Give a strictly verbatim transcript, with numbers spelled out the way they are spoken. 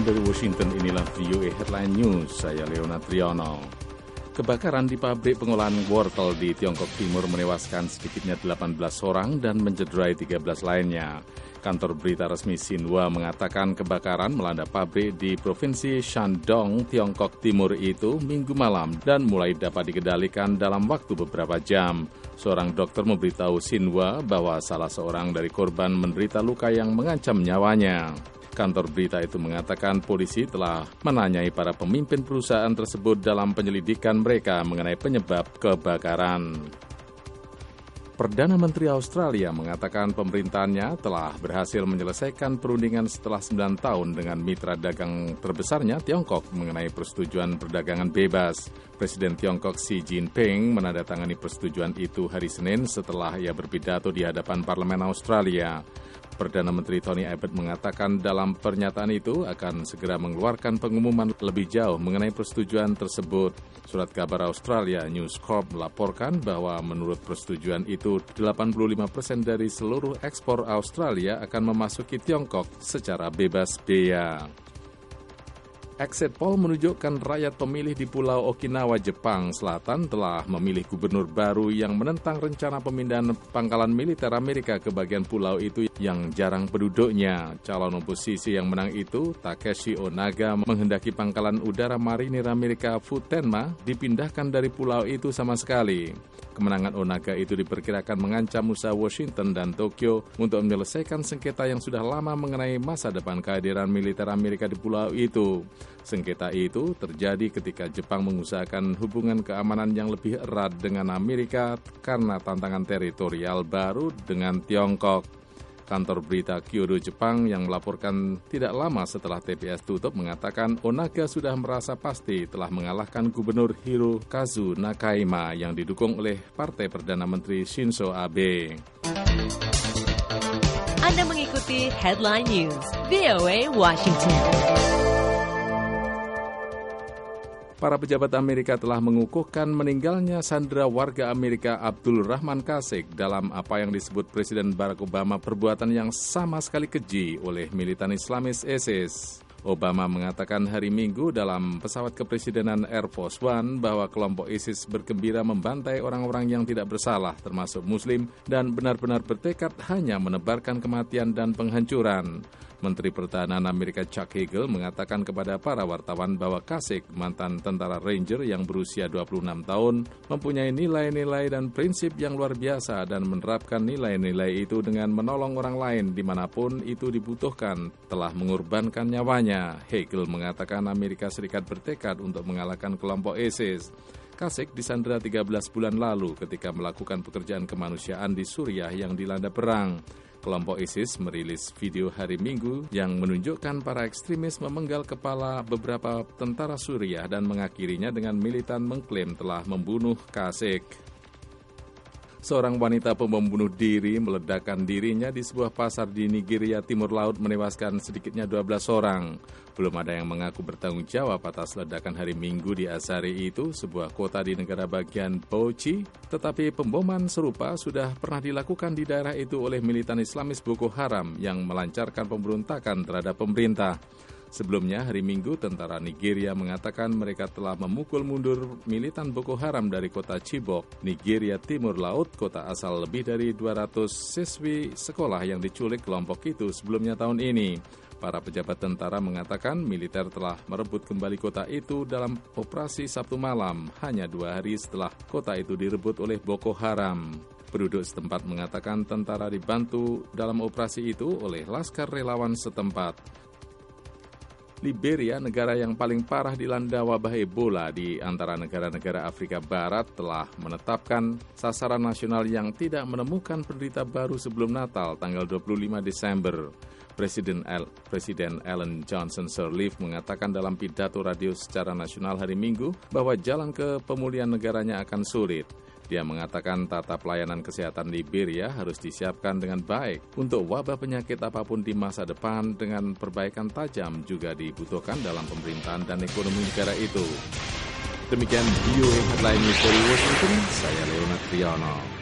dari Washington, inilah V O A Headline News, saya Leonard Triono. Kebakaran di pabrik pengolahan wortel di Tiongkok Timur menewaskan sedikitnya delapan belas orang dan mencederai tiga belas lainnya. Kantor berita resmi Xinhua mengatakan kebakaran melanda pabrik di Provinsi Shandong, Tiongkok Timur itu minggu malam dan mulai dapat dikendalikan dalam waktu beberapa jam. Seorang dokter memberitahu Xinhua bahwa salah seorang dari korban menderita luka yang mengancam nyawanya. Kantor berita itu mengatakan polisi telah menanyai para pemimpin perusahaan tersebut dalam penyelidikan mereka mengenai penyebab kebakaran. Perdana Menteri Australia mengatakan pemerintahannya telah berhasil menyelesaikan perundingan setelah sembilan tahun dengan mitra dagang terbesarnya Tiongkok mengenai persetujuan perdagangan bebas. Presiden Tiongkok Xi Jinping menandatangani persetujuan itu hari Senin setelah ia berpidato di hadapan Parlemen Australia. Perdana Menteri Tony Abbott mengatakan dalam pernyataan itu akan segera mengeluarkan pengumuman lebih jauh mengenai persetujuan tersebut. Surat kabar Australia News Corp melaporkan bahwa menurut persetujuan itu delapan puluh lima persen dari seluruh ekspor Australia akan memasuki Tiongkok secara bebas bea. Exit poll menunjukkan rakyat pemilih di Pulau Okinawa, Jepang Selatan telah memilih gubernur baru yang menentang rencana pemindahan pangkalan militer Amerika ke bagian pulau itu yang jarang penduduknya. Calon oposisi yang menang itu, Takeshi Onaga, menghendaki pangkalan udara marinir Amerika Futenma dipindahkan dari pulau itu sama sekali. Kemenangan Onaga itu diperkirakan mengancam usaha Washington dan Tokyo untuk menyelesaikan sengketa yang sudah lama mengenai masa depan kehadiran militer Amerika di pulau itu. Sengketa itu terjadi ketika Jepang mengusahakan hubungan keamanan yang lebih erat dengan Amerika karena tantangan teritorial baru dengan Tiongkok. Kantor berita Kyodo, Jepang yang melaporkan tidak lama setelah T P S tutup mengatakan Onaga sudah merasa pasti telah mengalahkan Gubernur Hirokazu Nakayama yang didukung oleh Partai Perdana Menteri Shinzo Abe. Anda mengikuti Headline News, V O A Washington. Para pejabat Amerika telah mengukuhkan meninggalnya sandera warga Amerika Abdul Rahman Kasik dalam apa yang disebut Presiden Barack Obama perbuatan yang sama sekali keji oleh militan Islamis ISIS. Obama mengatakan hari Minggu dalam pesawat kepresidenan Air Force One bahwa kelompok ISIS bergembira membantai orang-orang yang tidak bersalah termasuk Muslim dan benar-benar bertekad hanya menebarkan kematian dan penghancuran. Menteri Pertahanan Amerika Chuck Hagel mengatakan kepada para wartawan bahwa Kasik, mantan tentara Ranger yang berusia dua puluh enam tahun, mempunyai nilai-nilai dan prinsip yang luar biasa dan menerapkan nilai-nilai itu dengan menolong orang lain dimanapun itu dibutuhkan, telah mengorbankan nyawanya. Hagel mengatakan Amerika Serikat bertekad untuk mengalahkan kelompok ISIS. Kasik disandera tiga belas bulan lalu ketika melakukan pekerjaan kemanusiaan di Suriah yang dilanda perang. Kelompok ISIS merilis video hari Minggu yang menunjukkan para ekstremis memenggal kepala beberapa tentara Suriah dan mengakhirinya dengan militan mengklaim telah membunuh Kasik. Seorang wanita pembom bunuh diri meledakkan dirinya di sebuah pasar di Nigeria Timur Laut menewaskan sedikitnya dua belas orang. Belum ada yang mengaku bertanggung jawab atas ledakan hari Minggu di Azari itu, sebuah kota di negara bagian Bauchi. Tetapi pemboman serupa sudah pernah dilakukan di daerah itu oleh militan Islamis Boko Haram yang melancarkan pemberontakan terhadap pemerintah. Sebelumnya, hari Minggu, tentara Nigeria mengatakan mereka telah memukul mundur militan Boko Haram dari kota Chibok, Nigeria Timur Laut, kota asal lebih dari dua ratus siswi sekolah yang diculik kelompok itu sebelumnya tahun ini. Para pejabat tentara mengatakan militer telah merebut kembali kota itu dalam operasi Sabtu malam, hanya dua hari setelah kota itu direbut oleh Boko Haram. Penduduk setempat mengatakan tentara dibantu dalam operasi itu oleh laskar relawan setempat. Liberia, negara yang paling parah dilanda wabah Ebola di antara negara-negara Afrika Barat, telah menetapkan sasaran nasional yang tidak menemukan penderita baru sebelum Natal tanggal dua puluh lima Desember. Presiden, Al- Presiden Ellen Johnson Sirleaf mengatakan dalam pidato radio secara nasional hari Minggu bahwa jalan ke pemulihan negaranya akan sulit. Dia mengatakan tata pelayanan kesehatan Liberia harus disiapkan dengan baik untuk wabah penyakit apapun di masa depan dengan perbaikan tajam juga dibutuhkan dalam pemerintahan dan ekonomi negara itu. Demikian V O A Headline News dari Washington, saya Leonard Triono.